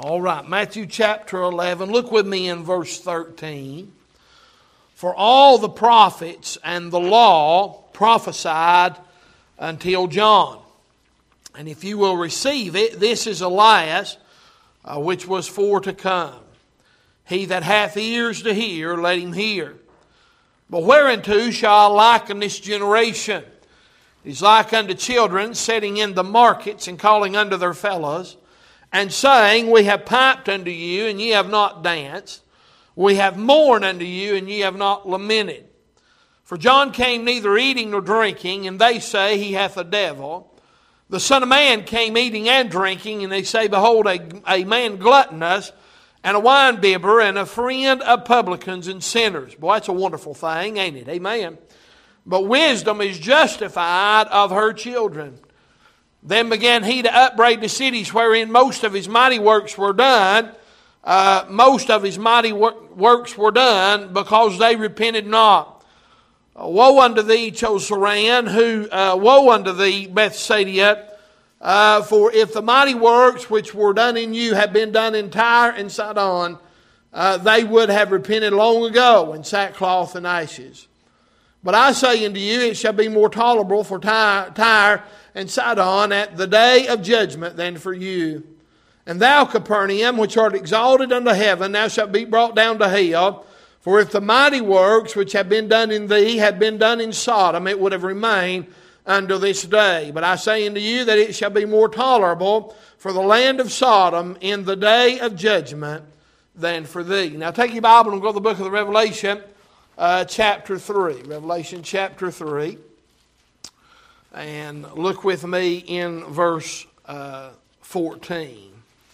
All right, Matthew chapter 11. Look with me in verse 13. For all the prophets and the law prophesied until John. And if you will receive it, this is Elias, which was for to come. He that hath ears to hear, let him hear. But whereunto shall I liken this generation? It is like unto children sitting in the markets and calling unto their fellows, and saying, We have piped unto you, and ye have not danced. We have mourned unto you, and ye have not lamented. For John came neither eating nor drinking, and they say, He hath a devil. The Son of Man came eating and drinking, and they say, Behold, a man gluttonous, and a winebibber, and a friend of publicans and sinners. Boy, that's a wonderful thing, ain't it? Amen. But wisdom is justified of her children. Then began he to upbraid the cities wherein most of his mighty works were done. Most of his mighty works were done because they repented not. Woe unto thee, Chosaran, woe unto thee, Bethsaida, for if the mighty works which were done in you had been done in Tyre and Sidon, they would have repented long ago in sackcloth and ashes. But I say unto you, it shall be more tolerable for Tyre and Sidon at the day of judgment than for you. And thou, Capernaum, which art exalted unto heaven, thou shalt be brought down to hell. For if the mighty works which have been done in thee had been done in Sodom, it would have remained unto this day. But I say unto you that it shall be more tolerable for the land of Sodom in the day of judgment than for thee. Now take your Bible and go to the book of the Revelation, chapter 3. Revelation chapter 3. And look with me in verse 14.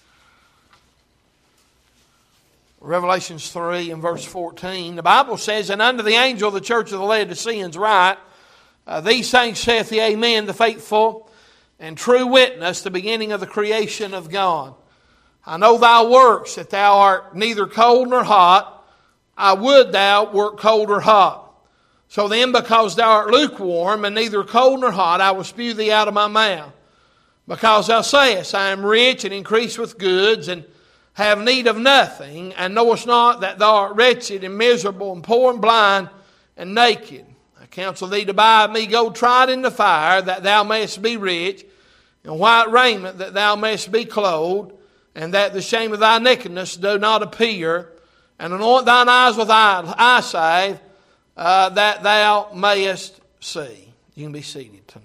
Revelation 3 and verse 14. The Bible says, And unto the angel of the church of the Laodiceans write, These things saith the Amen, the faithful and true witness, the beginning of the creation of God. I know thy works, that thou art neither cold nor hot. I would thou wert cold or hot. So then, because thou art lukewarm, and neither cold nor hot, I will spew thee out of my mouth. Because thou sayest, I am rich and increase with goods, and have need of nothing, and knowest not that thou art wretched and miserable, and poor and blind and naked. I counsel thee to buy of me gold tried in the fire, that thou mayest be rich, and white raiment, that thou mayest be clothed, and that the shame of thy nakedness do not appear, and anoint thine eyes with eye salve, that thou mayest see. You can be seated tonight.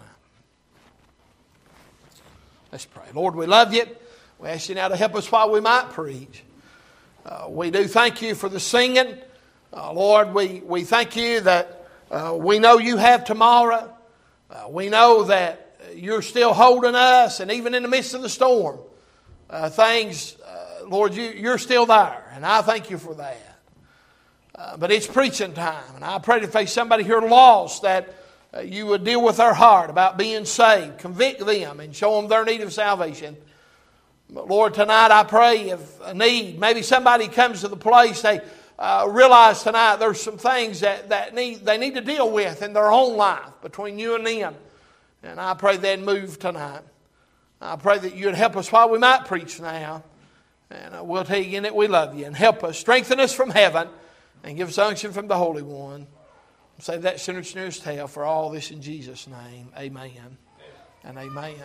Let's pray. Lord, we love you. We ask you now to help us while we might preach. We do thank you for the singing. Lord, we thank you that we know you have tomorrow. We know that you're still holding us, and even in the midst of the storm, Lord, you're still there, and I thank you for that. But it's preaching time, and I pray that if there's somebody here lost, that you would deal with their heart about being saved, convict them, and show them their need of salvation. But Lord, tonight I pray if a need, maybe somebody comes to the place, they realize tonight there's some things that they need to deal with in their own life between you and them. And I pray they'd move tonight. I pray that you'd help us while we might preach now. And we'll tell you again that we love you. And help us, strengthen us from heaven, and give us unction from the Holy One. Save that sinner's nearest hell. For all this in Jesus' name, amen and amen.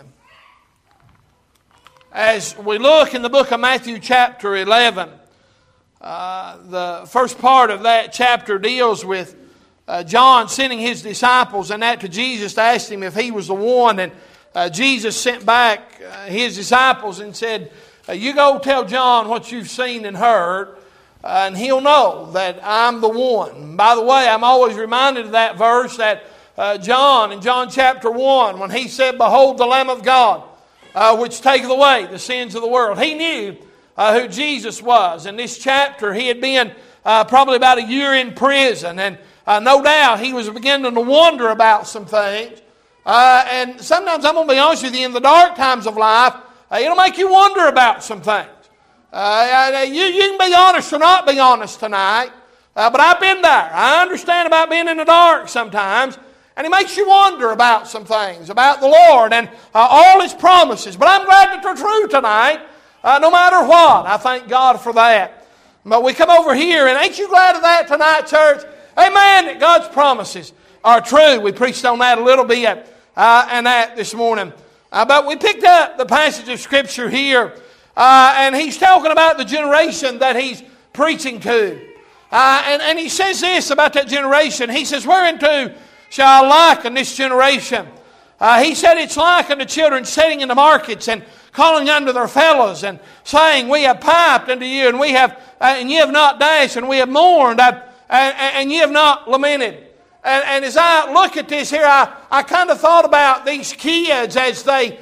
As we look in the book of Matthew chapter 11, the first part of that chapter deals with John sending his disciples and that to Jesus to ask him if he was the one. And Jesus sent back his disciples and said, You go tell John what you've seen and heard, and he'll know that I'm the one. By the way, I'm always reminded of that verse that John, in John chapter 1, when he said, Behold the Lamb of God, which taketh away the sins of the world. He knew who Jesus was. In this chapter, he had been probably about a year in prison, and no doubt he was beginning to wonder about some things. And sometimes, I'm going to be honest with you, in the dark times of life, it'll make you wonder about some things. You can be honest or not be honest tonight, but I've been there. I understand about being in the dark sometimes, and it makes you wonder about some things, about the Lord and all His promises. But I'm glad that they're true tonight. No matter what, I thank God for that. But we come over here, and ain't you glad of that tonight, church? Amen, that God's promises are true. We preached on that a little bit and that this morning. But we picked up the passage of Scripture here, and he's talking about the generation that he's preaching to. And he says this about that generation. He says, whereunto shall I liken this generation? He said it's like unto children sitting in the markets and calling unto their fellows and saying, we have piped unto you, and we have, and ye have not dashed, and we have mourned, and ye have not lamented. And as I look at this here, I kind of thought about these kids as they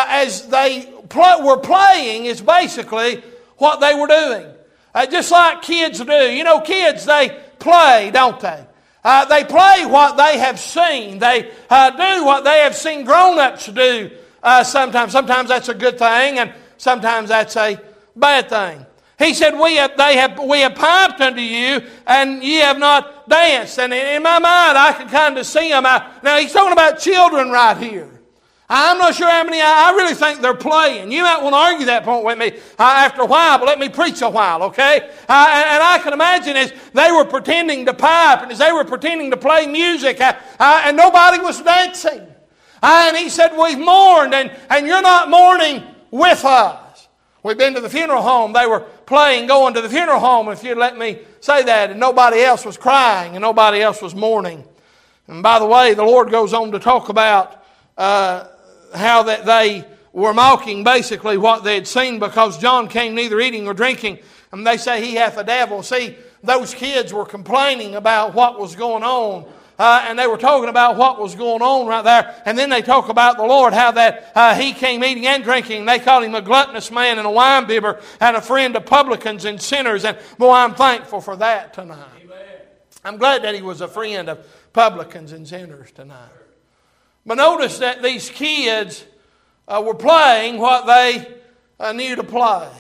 were playing is basically what they were doing. Just like kids do. You know, kids, they play, don't they? They play what they have seen. They do what they have seen grown-ups do sometimes. Sometimes that's a good thing, and sometimes that's a bad thing. He said, we have piped unto you, and ye have not danced. And in my mind, I can kind of see them. Now, he's talking about children right here. I'm not sure how many, I really think they're playing. You might want to argue that point with me after a while, but let me preach a while, okay? And I can imagine as they were pretending to pipe, and as they were pretending to play music, and nobody was dancing. And he said, we've mourned, and you're not mourning with us. We've been to the funeral home. They were playing, going to the funeral home, if you'd let me say that, and nobody else was crying, and nobody else was mourning. And by the way, the Lord goes on to talk about how that they were mocking basically what they had seen, because John came neither eating or drinking, and they say he hath a devil. See, those kids were complaining about what was going on, and they were talking about what was going on right there. And then they talk about the Lord, how that he came eating and drinking. They called him a gluttonous man and a winebibber and a friend of publicans and sinners. And boy, I'm thankful for that tonight. Amen. I'm glad that he was a friend of publicans and sinners tonight. But notice that these kids were playing what they knew to play.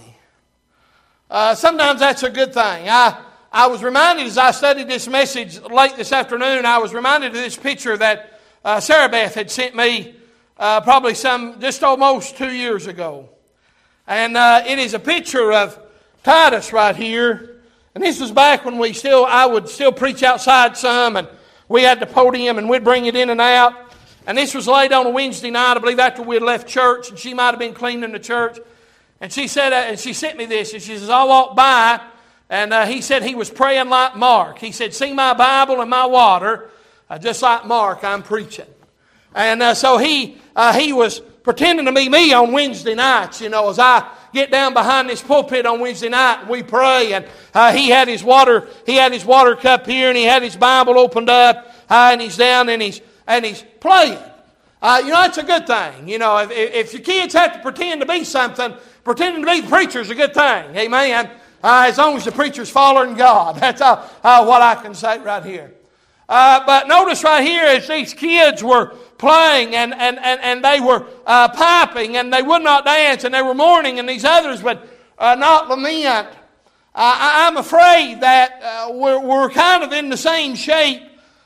Sometimes that's a good thing. I was reminded as I studied this message late this afternoon, I was reminded of this picture that Sarah Beth had sent me probably just almost 2 years ago. And it is a picture of Titus right here. And this was back when I would still preach outside some, and we had the podium and we'd bring it in and out. And this was laid on a Wednesday night, I believe, after we had left church, and she might have been cleaning the church. And she said, and she sent me this, and she says, I walked by, and he said he was praying like Mark. He said, see my Bible and my water, just like Mark, I'm preaching. And so he was pretending to be me on Wednesday nights, you know, as I get down behind this pulpit on Wednesday night and we pray. And he had his water cup here, and he had his Bible opened up, and he's down and he's playing. It's a good thing. You know, if your kids have to pretend to be something, pretending to be the preacher is a good thing. Amen. As long as the preacher's following God. That's what I can say right here. But notice right here, as these kids were playing and they were piping, and they would not dance, and they were mourning, and these others would not lament. I'm afraid that we're kind of in the same shape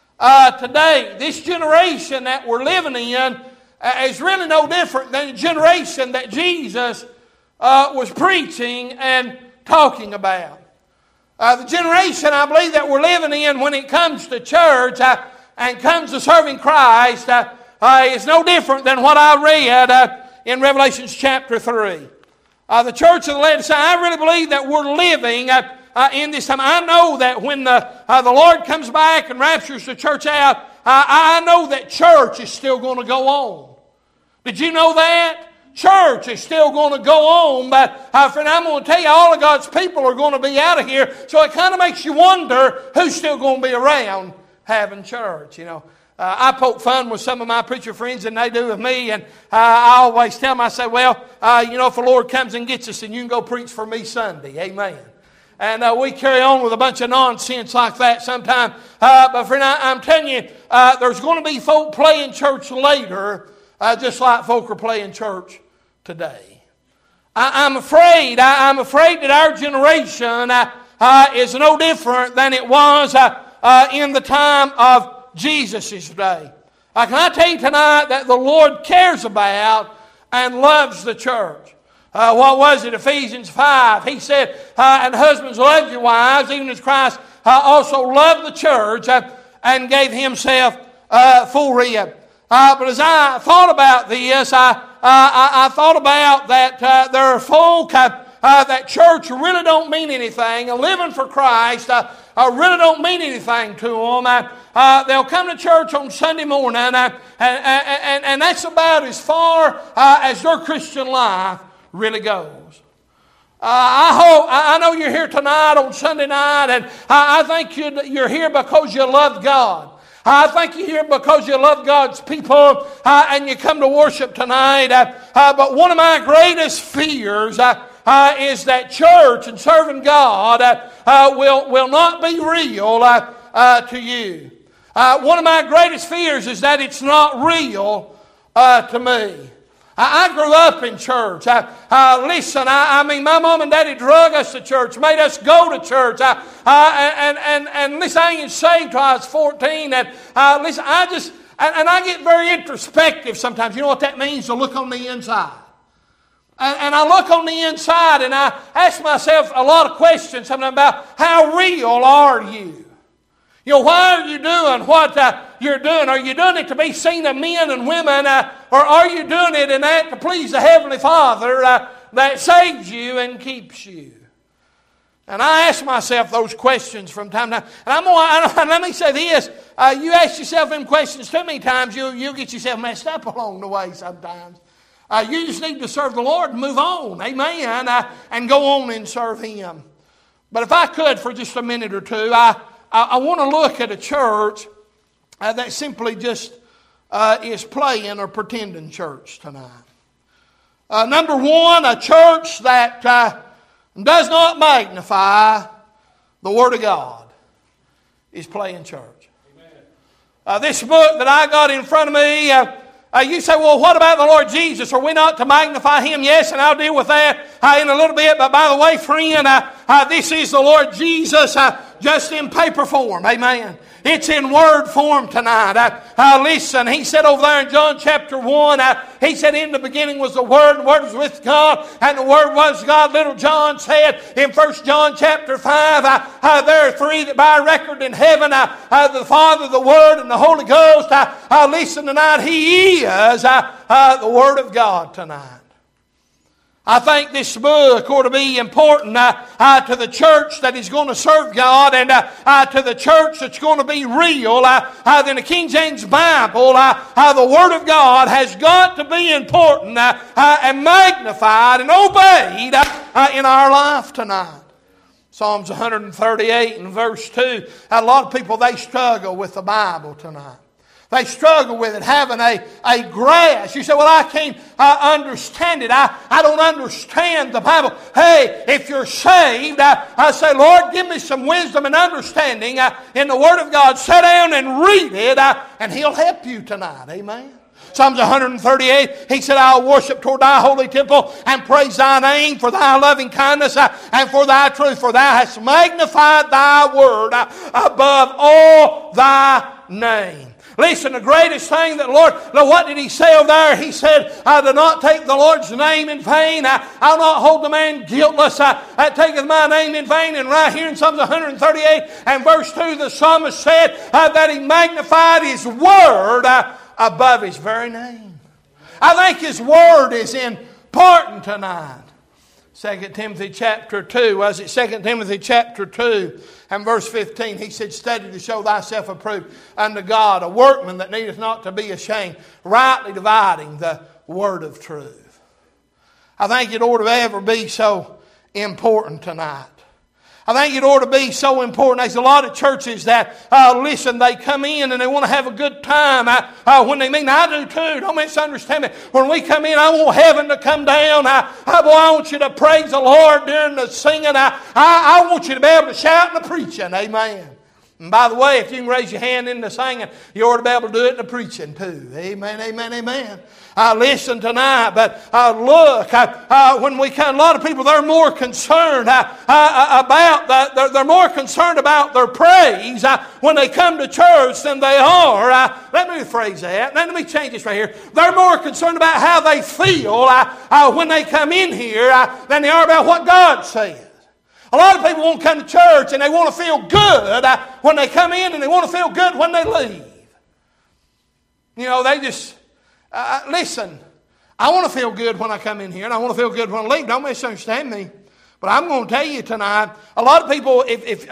today. This generation that we're living in is really no different than the generation that Jesus was preaching and talking about. The generation, I believe, that we're living in when it comes to church and comes to serving Christ is no different than what I read in Revelation chapter 3. The church of the Laodicea, I really believe that we're living in this time. I know that when the Lord comes back and raptures the church out, I know that church is still going to go on. Did you know that? Church is still going to go on, but friend, I'm going to tell you, all of God's people are going to be out of here, so it kind of makes you wonder who's still going to be around having church, you know. I poke fun with some of my preacher friends, and they do with me, and I always tell them, I say, well, if the Lord comes and gets us, then you can go preach for me Sunday. Amen. And we carry on with a bunch of nonsense like that sometimes. But friend, I'm telling you, there's going to be folk playing church later, just like folk are playing church today. I'm afraid that our generation is no different than it was in the time of Jesus' day. Can I tell you tonight that the Lord cares about and loves the church? What was it? Ephesians 5. He said, and husbands, love your wives, even as Christ also loved the church and gave himself for it. But as I thought about this, I thought about that there are folk that church really don't mean anything. And living for Christ really don't mean anything to them. They'll come to church on Sunday morning, and that's about as far as their Christian life really goes. I know you're here tonight on Sunday night, and I think you're here because you love God. I think you're here because you love God's people and you come to worship tonight. But one of my greatest fears is that church and serving God will not be real to you. One of my greatest fears is that it's not real to me. I grew up in church. Listen, I mean, my mom and daddy drug us to church, made us go to church. And listen, I ain't saved till I was 14. And listen, I get very introspective sometimes. You know what that means? To look on the inside. And I look on the inside and I ask myself a lot of questions sometimes about how real are you? You know, why are you doing what you're doing? Are you doing it to be seen of men and women? Or are you doing it in that to please the Heavenly Father that saves you and keeps you? And I ask myself those questions from time to time. And let me say this. You ask yourself them questions too many times, you'll get yourself messed up along the way sometimes. You just need to serve the Lord and move on. Amen. And go on and serve Him. But if I could for just a minute or two, I want to look at a church that simply just is playing or pretending church tonight. Number one, a church that does not magnify the Word of God is playing church. This book that I got in front of me, you say, well, what about the Lord Jesus? Are we not to magnify Him? Yes, and I'll deal with that in a little bit. But by the way, friend, this is the Lord Jesus just in paper form. Amen. It's in word form tonight. Listen, He said over there in John chapter 1, He said, in the beginning was the Word, and the Word was with God, and the Word was God. Little John said in 1 John chapter 5, there are three that bear record in heaven, the Father, the Word, and the Holy Ghost. Listen tonight, He is the Word of God tonight. I think this book ought to be important to the church that is going to serve God and to the church that's going to be real. Than the King James Bible, the Word of God has got to be important and magnified and obeyed in our life tonight. Psalms 138 and verse 2. A lot of people, they struggle with the Bible tonight. They struggle with it, having a grasp. You say, well, I can't understand it. I don't understand the Bible. Hey, if you're saved, I say, Lord, give me some wisdom and understanding in the Word of God. Sit down and read it, and He'll help you tonight. Amen. Psalms 138, he said, I'll worship toward thy holy temple and praise thy name for thy loving kindness and for thy truth. For thou hast magnified thy word above all thy name. Listen, the greatest thing that the Lord, what did He say over there? He said, I do not take the Lord's name in vain. I'll not hold the man guiltless. That taketh my name in vain. And right here in Psalms 138 and verse 2, the psalmist said that he magnified His word above His very name. I think His word is important tonight. 2 Timothy chapter 2, was it 2 Timothy chapter 2 and verse 15, he said, study to show thyself approved unto God, a workman that needeth not to be ashamed, rightly dividing the word of truth. I think it ought to ever be so important tonight. I think it ought to be so important. There's a lot of churches that, listen, they come in and they want to have a good time when they meet. I do too. Don't misunderstand me. When we come in, I want heaven to come down. I want you to praise the Lord during the singing. I want you to be able to shout in the preaching. Amen. And by the way, if you can raise your hand in the singing, you ought to be able to do it in the preaching too. Amen, amen, amen. Listen tonight, but look, when we come, a lot of people, they're more concerned they're more concerned about their praise when they come to church than they are. Let me rephrase that. Let me change this right here. They're more concerned about how they feel when they come in here than they are about what God says. A lot of people won't come to church and they want to feel good when they come in, and they want to feel good when they leave. You know, they just, listen, I want to feel good when I come in here, and I want to feel good when I leave. Don't misunderstand me. But I'm going to tell you tonight, a lot of people think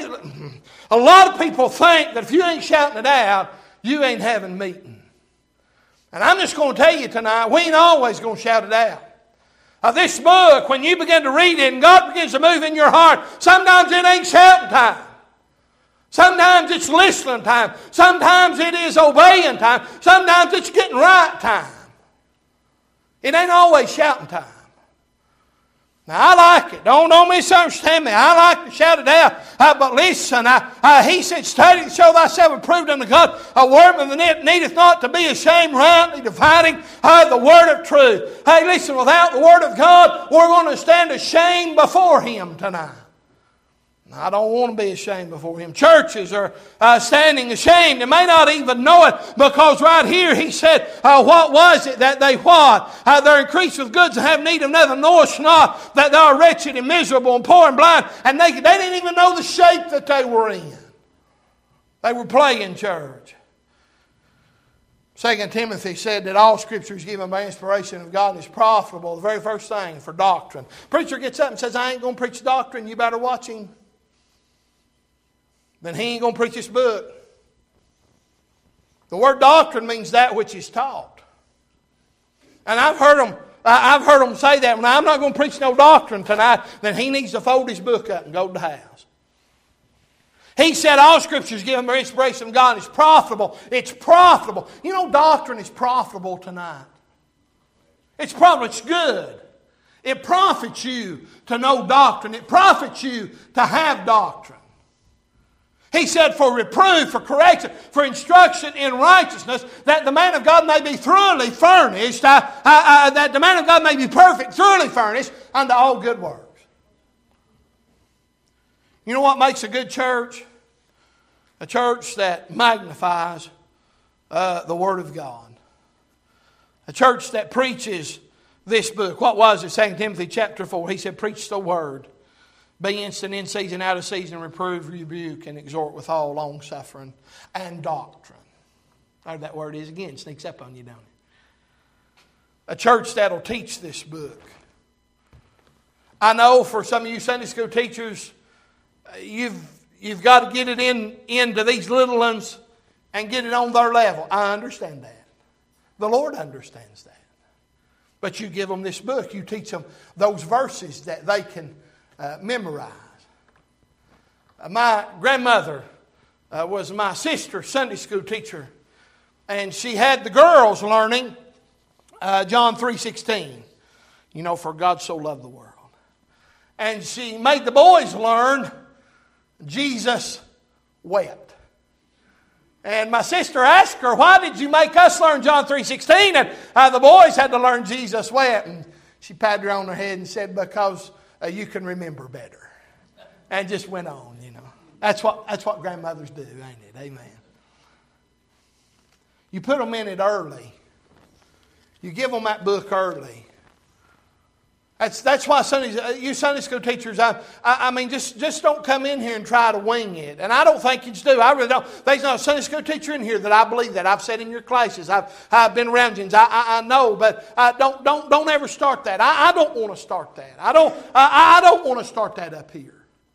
that if you ain't shouting it out, you ain't having meeting. And I'm just going to tell you tonight, we ain't always going to shout it out. This book, when you begin to read it and God begins to move in your heart, sometimes it ain't shouting time. Sometimes it's listening time. Sometimes it is obeying time. Sometimes it's getting right time. It ain't always shouting time. Now, I like it. Don't misunderstand me. I like to shout it out. But listen, he said, study to show thyself approved unto God, a workman that needeth not to be ashamed, rightly dividing the word of truth. Hey, listen, without the word of God, we're going to stand ashamed before Him tonight. I don't want to be ashamed before Him. Churches are standing ashamed. They may not even know it, because right here He said, what was it that they what? They're increased with goods and have need of nothing, knowest not that they are wretched and miserable and poor and blind and naked. They didn't even know the shape that they were in. They were playing church. 2 Timothy said that all Scripture is given by inspiration of God and is profitable. The very first thing for doctrine. Preacher gets up and says, I ain't going to preach doctrine. You better watch him. Then he ain't going to preach this book. The word doctrine means that which is taught. And I've heard them say that. When I'm not going to preach no doctrine tonight, then he needs to fold his book up and go to the house. He said all Scripture is given by inspiration of God. It's profitable. It's profitable. You know, doctrine is profitable tonight. It's profitable. It's good. It profits you to know doctrine. It profits you to have doctrine. He said, for reproof, for correction, for instruction in righteousness, that the man of God may be thoroughly furnished, that the man of God may be perfect, thoroughly furnished unto all good works. You know what makes a good church? A church that magnifies the Word of God. A church that preaches this book. What was it? 2 Timothy chapter 4. He said, preach the Word. Be instant in season, out of season, reprove, rebuke, and exhort with all long-suffering and doctrine. There that word is again. Sneaks up on you, don't it? A church that'll teach this book. I know for some of you Sunday school teachers, you've got to get it into these little ones and get it on their level. I understand that. The Lord understands that. But you give them this book. You teach them those verses that they can memorize. My grandmother was my sister's Sunday school teacher, and she had the girls learning John 3:16. You know, for God so loved the world. And she made the boys learn Jesus wept. And my sister asked her, why did you make us learn John 3:16? And the boys had to learn Jesus wept. And she patted her on her head and said, because you can remember better. And just went on, you know. That's what grandmothers do, ain't it? Amen. You put them in it early. You give them that book early. That's why you Sunday school teachers, I mean, just don't come in here and try to wing it. And I don't think you do. I really don't. There's not a Sunday school teacher in here that I believe that. I've sat in your classes. I've been around you. I know, but don't ever start that. I don't want to start that. I don't want to start that up here.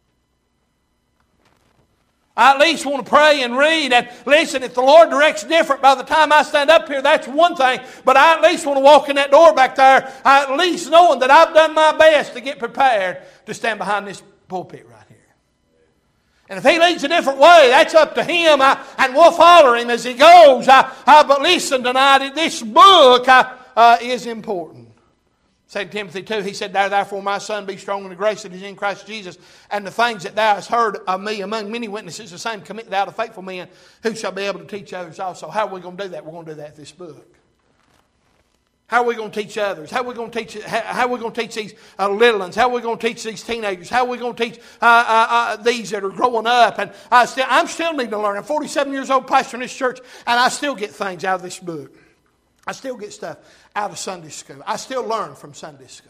I at least want to pray and read. And listen, if the Lord directs different by the time I stand up here, that's one thing. But I at least want to walk in that door back there, at least knowing that I've done my best to get prepared to stand behind this pulpit right here. And if He leads a different way, that's up to Him, and we'll follow Him as He goes. But listen tonight, this book is important. 2 Timothy 2, he said, therefore, my son, be strong in the grace that is in Christ Jesus, and the things that thou hast heard of me among many witnesses, the same commit thou to faithful men, who shall be able to teach others also. How are we going to do that? We're going to do that in this book. How are we going to teach others? How are we going to teach these little ones? How are we going to teach these teenagers? How are we going to teach these that are growing up? And I'm still needing to learn. I'm 47 years old, pastor in this church, and I still get things out of this book. I still get stuff out of Sunday school. I still learn from Sunday school.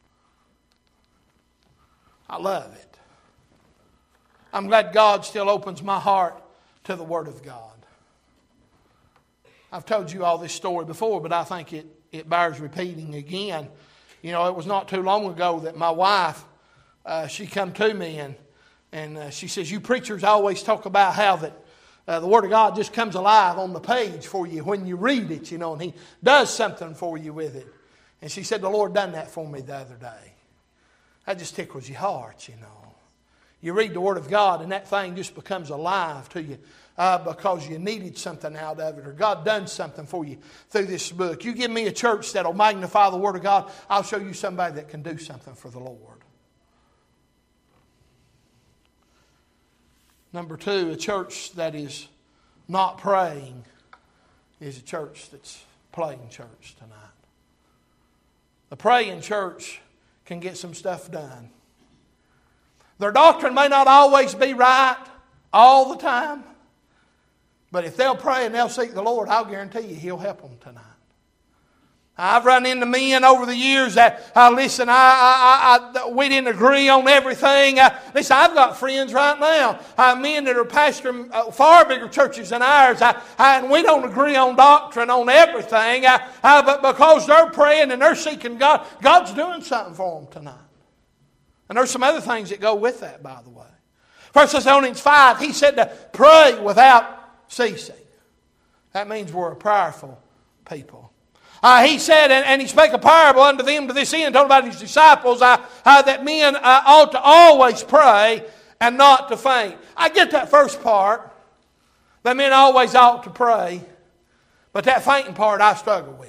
I love it. I'm glad God still opens my heart to the Word of God. I've told you all this story before, but I think it bears repeating again. You know, it was not too long ago that my wife, she come to me and she says, you preachers always talk about how that the Word of God just comes alive on the page for you when you read it, you know, and He does something for you with it. And she said, the Lord done that for me the other day. That just tickles your heart, you know. You read the Word of God and that thing just becomes alive to you because you needed something out of it, or God done something for you through this book. You give me a church that'll magnify the Word of God, I'll show you somebody that can do something for the Lord. Number two, a church that is not praying is a church that's playing church tonight. The praying church can get some stuff done. Their doctrine may not always be right all the time, but if they'll pray and they'll seek the Lord, I'll guarantee you He'll help them tonight. I've run into men over the years that, listen, we didn't agree on everything. Listen, I've got friends right now, men that are pastoring far bigger churches than ours, and we don't agree on doctrine, on everything, but because they're praying and they're seeking God, God's doing something for them tonight. And there's some other things that go with that, by the way. 1 Thessalonians 5, he said to pray without ceasing. That means we're a prayerful people. He said, and he spake a parable unto them to this end, told about his disciples, that men ought to always pray and not to faint. I get that first part, that men always ought to pray, but that fainting part I struggle with.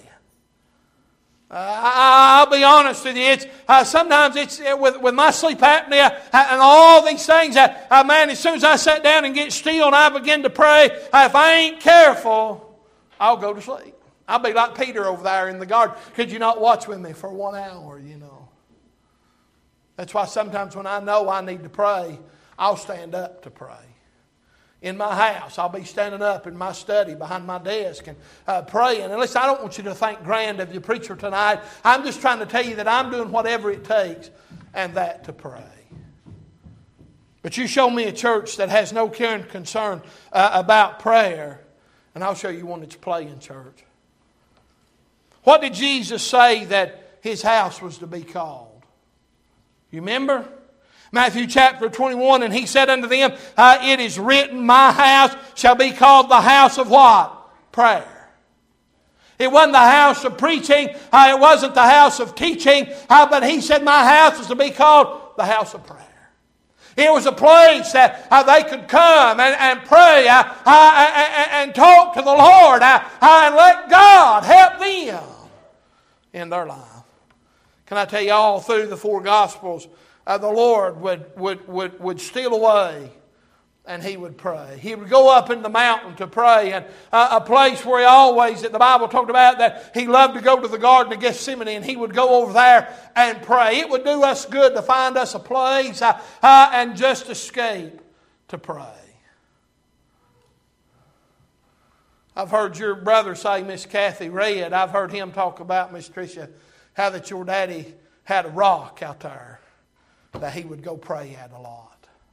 I'll be honest with you, it's sometimes it's with my sleep apnea and all these things, man, as soon as I sit down and get still and I begin to pray, if I ain't careful, I'll go to sleep. I'll be like Peter over there in the garden. Could you not watch with me for 1 hour, you know? That's why sometimes when I know I need to pray, I'll stand up to pray. In my house, I'll be standing up in my study behind my desk and praying. And listen, I don't want you to think grand of your preacher tonight. I'm just trying to tell you that I'm doing whatever it takes and that to pray. But you show me a church that has no care and concern about prayer, and I'll show you one that's playing church. What did Jesus say that His house was to be called? You remember? Matthew chapter 21, and He said unto them, it is written, my house shall be called the house of what? Prayer. It wasn't the house of preaching. It wasn't the house of teaching. But He said my house is to be called the house of prayer. It was a place that they could come and pray and talk to the Lord and let God help them in their life. Can I tell you, all through the 4 Gospels, the Lord would steal away and He would pray. He would go up in the mountain to pray, and a place where He always, that the Bible talked about, that He loved to go to the Garden of Gethsemane, and He would go over there and pray. It would do us good to find us a place and just escape to pray. I've heard your brother say, Miss Kathy Red, I've heard him talk about, Miss Tricia, how that your daddy had a rock out there that he would go pray at a lot.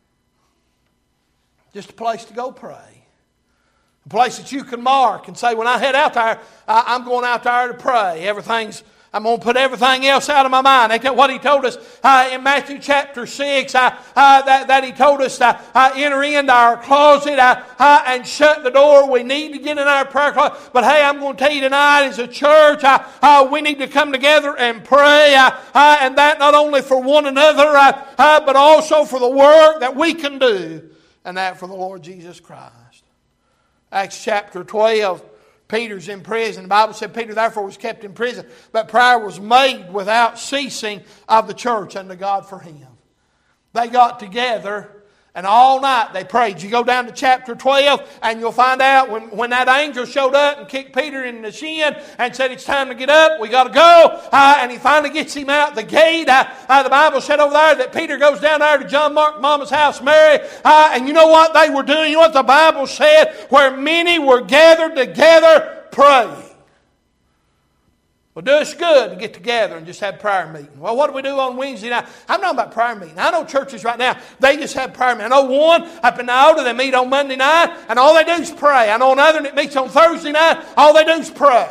Just a place to go pray. A place that you can mark and say, when I head out there, I'm going out there to pray. I'm going to put everything else out of my mind. That's what He told us in Matthew chapter 6, that He told us to enter into our closet and shut the door. We need to get in our prayer closet. But hey, I'm going to tell you tonight, as a church, we need to come together and pray. And that not only for one another, but also for the work that we can do. And that for the Lord Jesus Christ. Acts chapter 12, Peter's in prison. The Bible said Peter therefore was kept in prison. But prayer was made without ceasing of the church unto God for him. They got together and all night they prayed. You go down to chapter 12 and you'll find out when that angel showed up and kicked Peter in the shin and said, it's time to get up, we got to go. And he finally gets him out the gate. The Bible said over there that Peter goes down there to John Mark Mama's house, Mary. And you know what they were doing? You know what the Bible said? Where many were gathered together praying. Well, do us good to get together and just have prayer meeting. Well, what do we do on Wednesday night? I'm talking about prayer meeting. I know churches right now, they just have prayer meeting. I know one up in Iota, they meet on Monday night, and all they do is pray. I know another that meets on Thursday night, all they do is pray.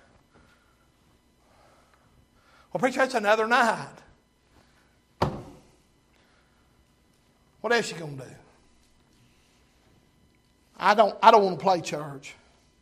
Well, preacher, that's another night. What else you going to do? I don't want to play church.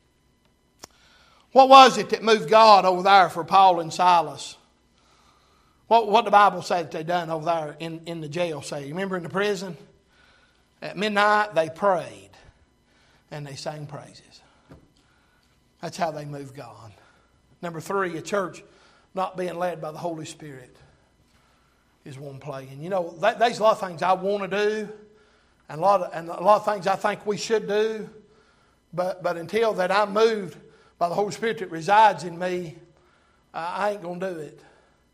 What was it that moved God over there for Paul and Silas? What the Bible said that they done over there in the jail cell? You remember in the prison? At midnight they prayed and they sang praises. That's how they moved God. Number 3, a church not being led by the Holy Spirit is one plague. And you know, there's a lot of things I want to do and a lot of things I think we should do. But until that I'm moved by the Holy Spirit that resides in me, I ain't going to do it.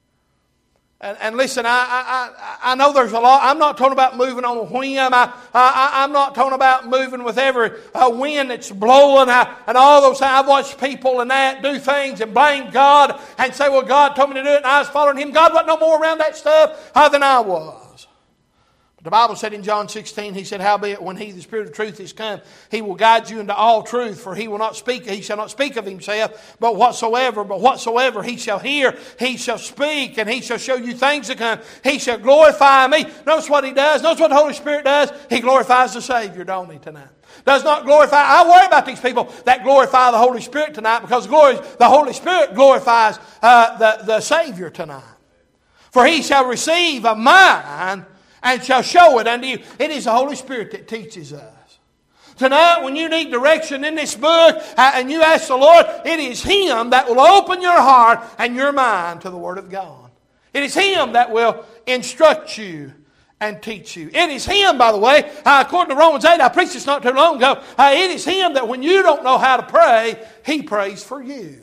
And listen, I know there's a lot. I'm not talking about moving on a whim. I'm not talking about moving with every wind that's blowing and all those things. I've watched people and that do things and blame God and say, well, God told me to do it and I was following Him. God wasn't no more around that stuff than I was. The Bible said in John 16, He said, howbeit when He, the Spirit of truth, is come, He will guide you into all truth, for He shall not speak of Himself, but whatsoever He shall hear, He shall speak, and He shall show you things to come. He shall glorify me. Notice what He does. Notice what the Holy Spirit does. He glorifies the Savior, don't He, tonight? Does not glorify. I worry about these people that glorify the Holy Spirit tonight, because the Holy Spirit glorifies the Savior tonight. For He shall receive of mine and shall show it unto you. It is the Holy Spirit that teaches us. Tonight, when you need direction in this book and you ask the Lord, it is Him that will open your heart and your mind to the Word of God. It is Him that will instruct you and teach you. It is Him, by the way, according to Romans 8, I preached this not too long ago, it is Him that when you don't know how to pray, He prays for you.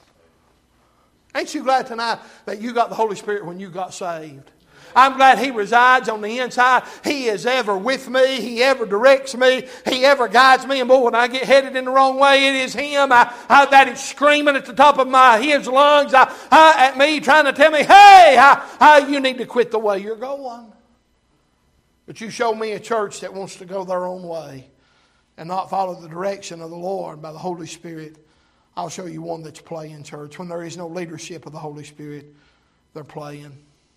Ain't you glad tonight that you got the Holy Spirit when you got saved? I'm glad He resides on the inside. He is ever with me. He ever directs me. He ever guides me. And boy, when I get headed in the wrong way, it is Him that is screaming at the top of His lungs at me, trying to tell me, hey, you need to quit the way you're going. But you show me a church that wants to go their own way and not follow the direction of the Lord by the Holy Spirit. I'll show you one that's playing church. When there is no leadership of the Holy Spirit, they're playing.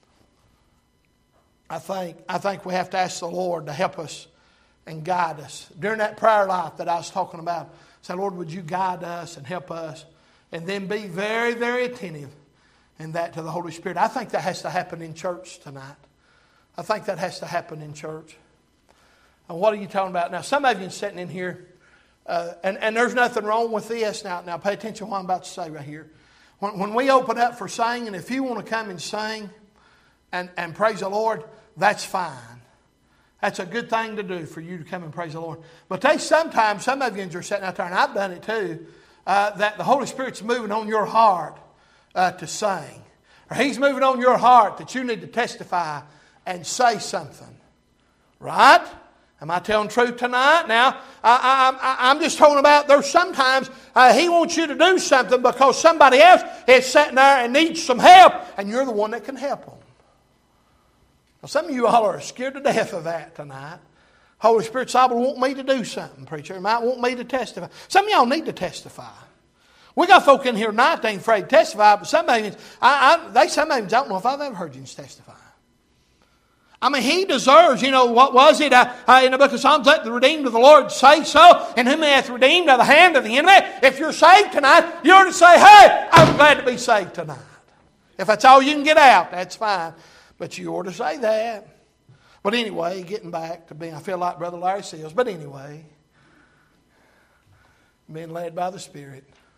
I think we have to ask the Lord to help us and guide us. During that prayer life that I was talking about, say, Lord, would you guide us and help us? And then be very, very attentive in that to the Holy Spirit. I think that has to happen in church tonight. I think that has to happen in church. And what are you talking about? Now, some of you are sitting in here, and there's nothing wrong with this. Now pay attention to what I'm about to say right here. When we open up for singing, if you want to come and sing and praise the Lord, that's fine. That's a good thing to do for you to come and praise the Lord. But sometimes, some of you are sitting out there, and I've done it too, that the Holy Spirit's moving on your heart to sing. Or He's moving on your heart that you need to testify and say something. Right? Am I telling truth tonight? Now, I'm just talking about there's sometimes He wants you to do something because somebody else is sitting there and needs some help, and you're the one that can help them. Now, some of you all are scared to death of that tonight. Holy Spirit's liable to want me to do something, preacher. He might want me to testify. Some of y'all need to testify. We got folk in here tonight that ain't afraid to testify, but some of them, some of them don't know if I've ever heard you testify. I mean, He deserves, what was it in the book of Psalms, let the redeemed of the Lord say so, and whom He hath redeemed out of the hand of the enemy. If you're saved tonight, you ought to say, hey, I'm glad to be saved tonight. If that's all you can get out, that's fine. But you ought to say that. But anyway, getting back to being, I feel like Brother Larry Seals, but anyway, being led by the Spirit.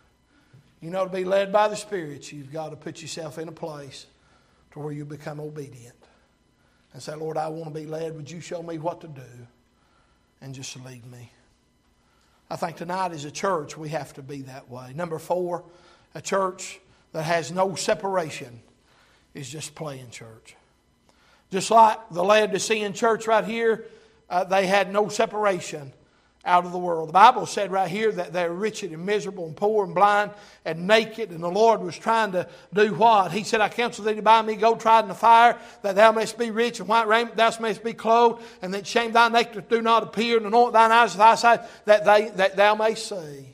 You know, to be led by the Spirit, you've got to put yourself in a place to where you become obedient. And say, Lord, I want to be led. Would you show me what to do? And just lead me. I think tonight as a church, we have to be that way. Number 4, a church that has no separation is just playing church. Just like the Laodicean church right here, they had no separation out of the world. The Bible said right here that they're wretched and miserable and poor and blind and naked, and the Lord was trying to do what? He said, I counsel thee to buy me gold tried in the fire, that thou mayest be rich, and white raiment thou mayest be clothed, and that shame thy nakedness do not appear, and anoint thine eyes with thy sight, that thou mayest see.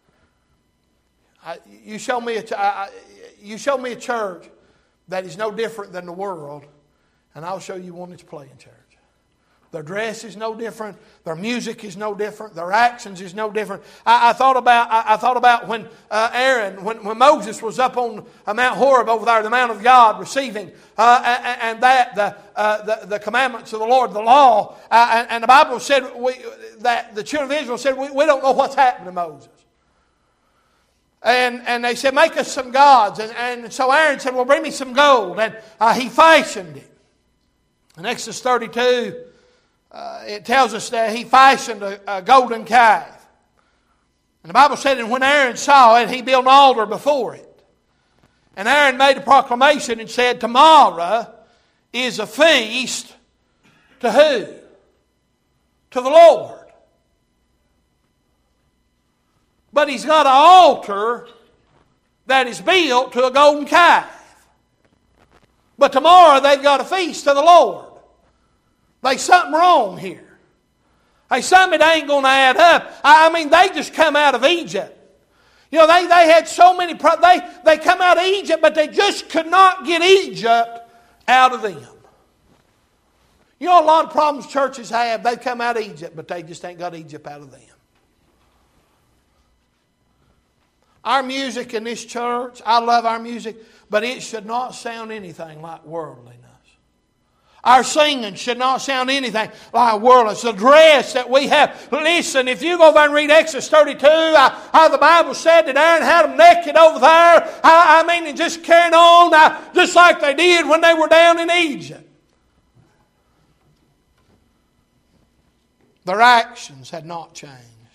You show me a church that is no different than the world, and I'll show you one that's playing church. Their dress is no different. Their music is no different. Their actions is no different. I thought about when Aaron, when Moses was up on Mount Horeb over there, the Mount of God, receiving the commandments of the Lord, the law. And the Bible said that the children of Israel said, we don't know what's happened to Moses. And they said, make us some gods. And so Aaron said, well, bring me some gold. And he fashioned it. In Exodus 32, it tells us that he fashioned a golden calf. And the Bible said, and when Aaron saw it, he built an altar before it. And Aaron made a proclamation and said, tomorrow is a feast to who? To the Lord. But he's got an altar that is built to a golden calf. But tomorrow they've got a feast to the Lord. There's something wrong here. Hey, something that ain't going to add up. I mean, they just come out of Egypt. You know, they had so many problems. They come out of Egypt, but they just could not get Egypt out of them. You know, a lot of problems churches have. They come out of Egypt, but they just ain't got Egypt out of them. Our music in this church, I love our music, but it should not sound anything like worldliness. Our singing should not sound anything like worldliness. The dress that we have. Listen, if you go over and read Exodus 32, how the Bible said that Aaron had them naked over there. I mean, and just carrying on just like they did when they were down in Egypt. Their actions had not changed.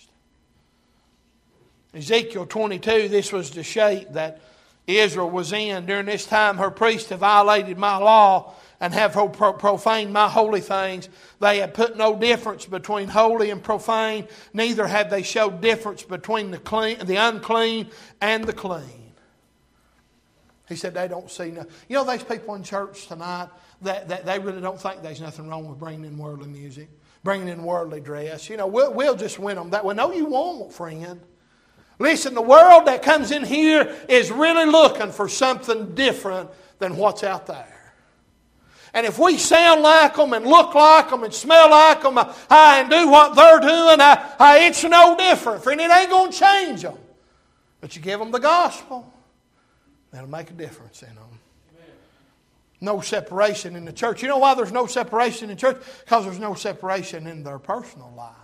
Ezekiel 22, this was the shape that Israel was in. During this time, her priests have violated my law and have profaned my holy things. They have put no difference between holy and profane. Neither have they showed difference between the unclean and the clean. He said they don't see no. You know, there's people in church tonight that they really don't think there's nothing wrong with bringing in worldly music, bringing in worldly dress. You know, we'll just win them that way. No, you won't, friend. Listen, the world that comes in here is really looking for something different than what's out there. And if we sound like them and look like them and smell like them and do what they're doing, it's no different. Friend, it ain't going to change them. But you give them the gospel, that'll make a difference in them. Amen. No separation in the church. You know why there's no separation in church? Because there's no separation in their personal life.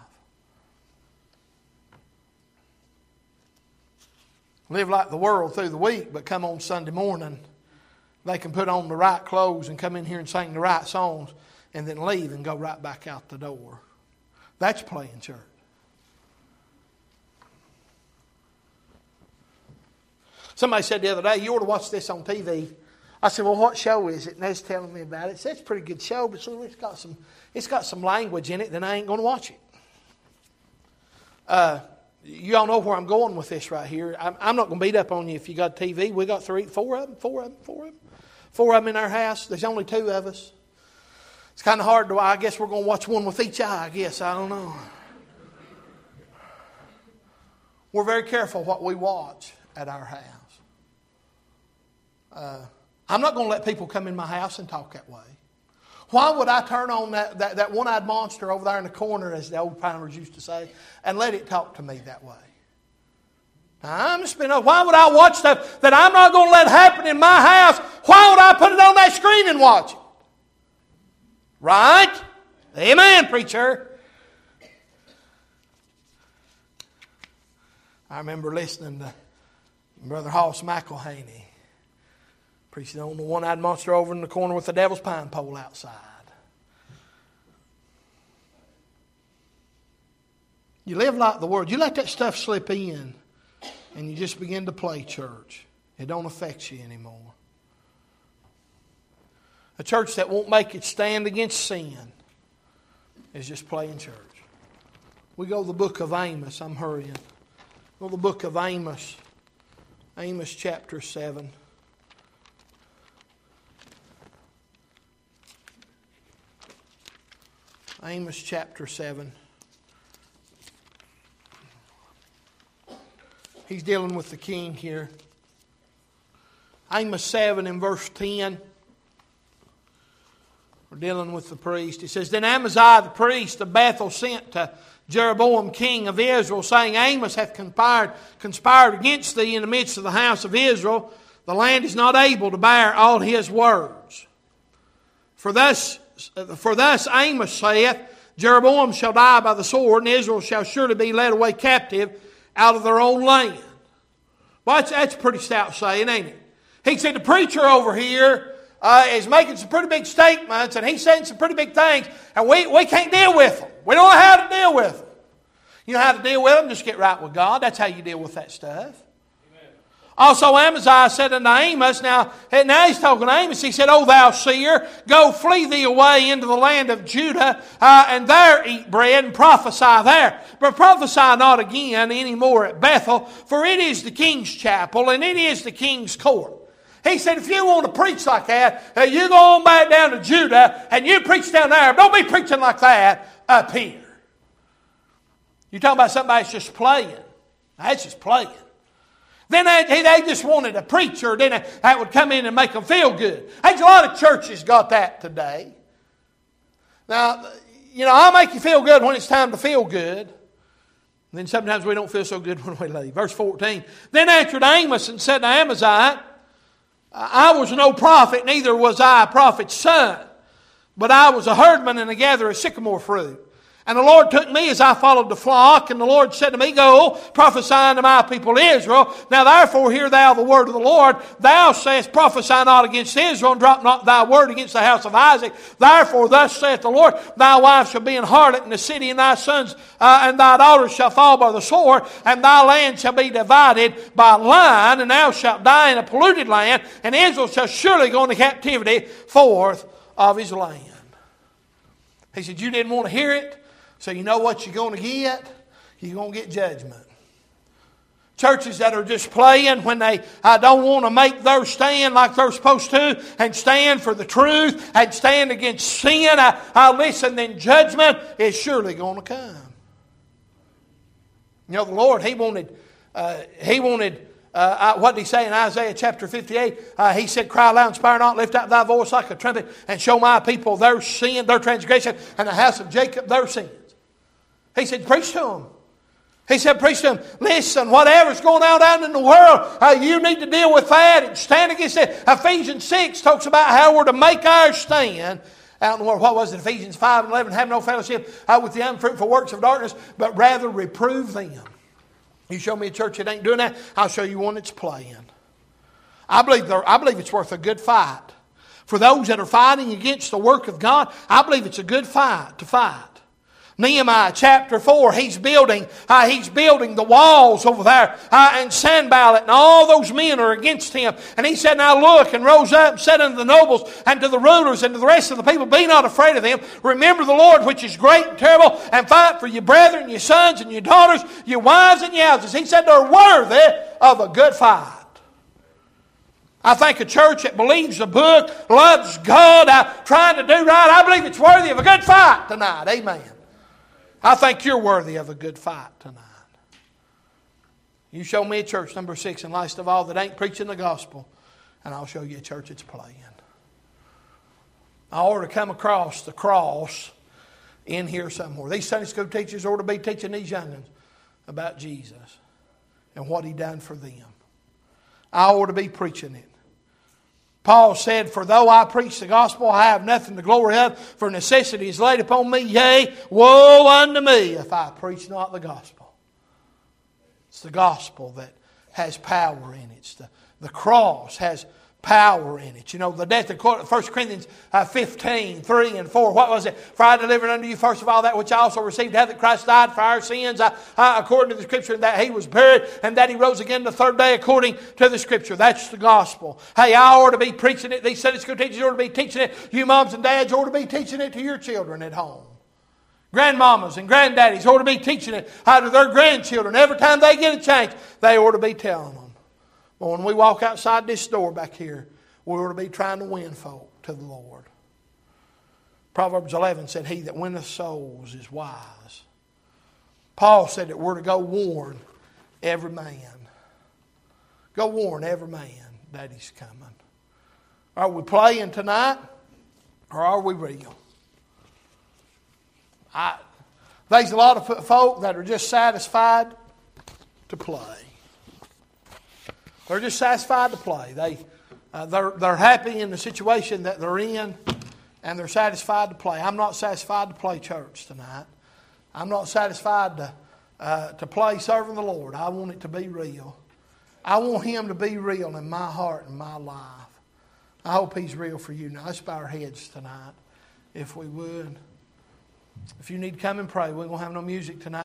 Live like the world through the week, but come on Sunday morning, they can put on the right clothes and come in here and sing the right songs and then leave and go right back out the door. That's playing church. Somebody said the other day, you ought to watch this on TV. I said, well, what show is it? And they was telling me about it. It said it's a pretty good show, but it's got some language in it, then I ain't going to watch it. You all know where I'm going with this right here. I'm not going to beat up on you if you got a TV. We got four of them in our house. There's only 2 of us. It's kind of hard to, I guess we're going to watch one with each eye, I guess. I don't know. We're very careful what we watch at our house. I'm not going to let people come in my house and talk that way. Why would I turn on that one-eyed monster over there in the corner, as the old timers used to say, and let it talk to me that way? Why would I watch stuff that I'm not going to let happen in my house? Why would I put it on that screen and watch it? Right? Amen, preacher. I remember listening to Brother Hoss McElhaney preaching on the one-eyed monster over in the corner with the devil's pine pole outside. You live like the world. You let that stuff slip in and you just begin to play church. It don't affect you anymore. A church that won't make it stand against sin is just playing church. We go to the book of Amos. I'm hurrying. Go to the book of Amos. Amos chapter 7. Amos chapter 7. He's dealing with the king here. Amos 7 in verse 10. We're dealing with the priest. He says, Then Amaziah the priest of Bethel sent to Jeroboam king of Israel, saying, Amos hath conspired against thee in the midst of the house of Israel. The land is not able to bear all his words. For thus Amos saith, Jeroboam shall die by the sword, and Israel shall surely be led away captive out of their own land. Well, that's a pretty stout saying, ain't it? He said the preacher over here is making some pretty big statements, and he's saying some pretty big things, and we can't deal with them. We don't know how to deal with them. You know how to deal with them? Just get right with God. That's how you deal with that stuff. Amen. Also, Amaziah said unto Amos, now he's talking to Amos, he said, O thou seer, go flee thee away into the land of Judah, and there eat bread and prophesy there. But prophesy not again any more at Bethel, for it is the king's chapel, and it is the king's court. He said, if you want to preach like that, you go on back down to Judah and you preach down there. Don't be preaching like that up here. You're talking about somebody that's just playing. That's just playing. Then they just wanted a preacher that would come in and make them feel good. There's a lot of churches got that today. Now, I'll make you feel good when it's time to feel good. And then sometimes we don't feel so good when we leave. Verse 14. Then answered Amos and said to Amaziah, I was no prophet, neither was I a prophet's son, but I was a herdman and a gatherer of sycamore fruit. And the Lord took me as I followed the flock, and the Lord said to me, Go, prophesy unto my people Israel. Now therefore hear thou the word of the Lord. Thou sayest, Prophesy not against Israel, and drop not thy word against the house of Isaac. Therefore thus saith the Lord, Thy wife shall be an harlot in the city, and thy sons and thy daughters shall fall by the sword, and thy land shall be divided by line, and thou shalt die in a polluted land, and Israel shall surely go into captivity forth of his land. He said, you didn't want to hear it? So you know what you're going to get? You're going to get judgment. Churches that are just playing when they don't want to make their stand like they're supposed to and stand for the truth and stand against sin, listen, then judgment is surely going to come. The Lord, He wanted, what did He say in Isaiah chapter 58? He said, Cry loud and spare not, lift up thy voice like a trumpet, and show my people their sin, their transgression, and the house of Jacob their sins. He said, preach to them. He said, preach to them. Listen, whatever's going on out in the world, you need to deal with that and stand against it. Ephesians 6 talks about how we're to make our stand out in the world. What was it? Ephesians 5 and 11, have no fellowship with the unfruitful works of darkness, but rather reprove them. You show me a church that ain't doing that, I'll show you one that's playing. I believe it's worth a good fight. For those that are fighting against the work of God, I believe it's a good fight to fight. Nehemiah chapter 4, he's building the walls over there, and Sanballat and all those men are against him. And he said, Now look, and rose up and said unto the nobles and to the rulers and to the rest of the people, Be not afraid of them. Remember the Lord, which is great and terrible, and fight for your brethren, your sons and your daughters, your wives and your houses. He said they're worthy of a good fight. I think a church that believes the book, loves God, trying to do right, I believe it's worthy of a good fight tonight. Amen. I think you're worthy of a good fight tonight. You show me a church, number 6, and last of all, that ain't preaching the gospel, and I'll show you a church that's playing. I ought to come across the cross in here somewhere. These Sunday school teachers ought to be teaching these young'uns about Jesus and what He done for them. I ought to be preaching it. Paul said, For though I preach the gospel, I have nothing to glory of, for necessity is laid upon me. Yea, woe unto me if I preach not the gospel. It's the gospel that has power in it. The cross has power in it. You know, the death of 1 Corinthians 15, 3 and 4. What was it? For I delivered unto you first of all that which I also received, how that Christ died for our sins, according to the Scripture, and that He was buried, and that He rose again the third day according to the Scripture. That's the gospel. Hey, I ought to be preaching it. These Sunday school teachers ought to be teaching it. You moms and dads ought to be teaching it to your children at home. Grandmamas and granddaddies ought to be teaching it to their grandchildren. Every time they get a chance, they ought to be telling them. But when we walk outside this door back here, we ought to be trying to win folk to the Lord. Proverbs 11 said, he that winneth souls is wise. Paul said that we're to go warn every man. Go warn every man that he's coming. Are we playing tonight, or are we real? There's a lot of folk that are just satisfied to play. They're just satisfied to play. They're happy in the situation that they're in, and they're satisfied to play. I'm not satisfied to play church tonight. I'm not satisfied to play serving the Lord. I want it to be real. I want Him to be real in my heart and my life. I hope He's real for you. Now, let's bow our heads tonight, if we would. If you need to come and pray, we're going to have no music tonight.